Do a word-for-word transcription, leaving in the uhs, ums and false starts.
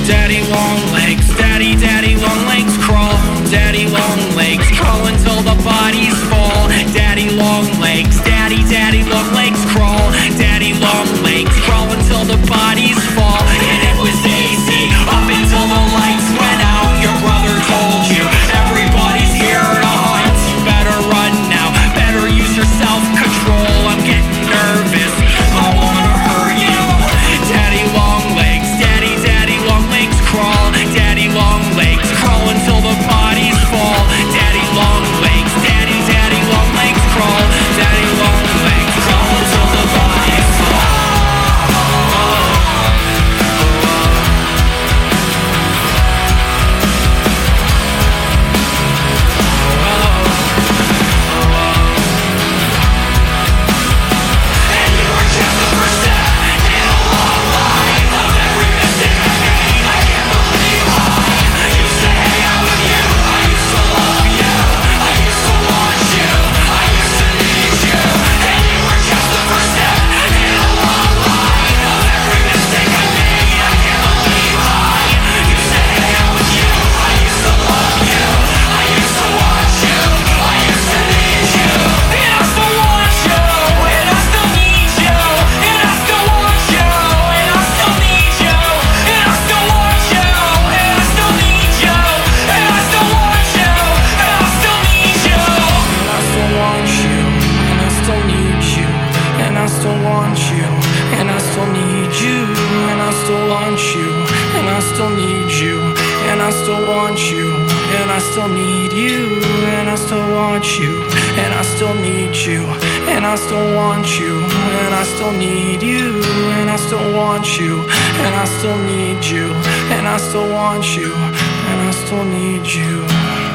Daddy long legs, daddy, daddy long legs crawl. Daddy long legs crawl until the bodies fall. Daddy long legs, daddy, daddy long legs crawl. Daddy long legs crawl until the bodies fall. And it was easy up until the lights went out. Your brother told you everybody's here to hunt. You better run now, better use your self-control. I'm getting nervous, I wanna hurt you. Daddy long legs, daddy, daddy long legs crawl. Daddy long legs crawl until the bodies fall. Daddy long legs, daddy, daddy long legs crawl. Daddy long legs crawl until the bodies fall. And I still want you, and I still need you.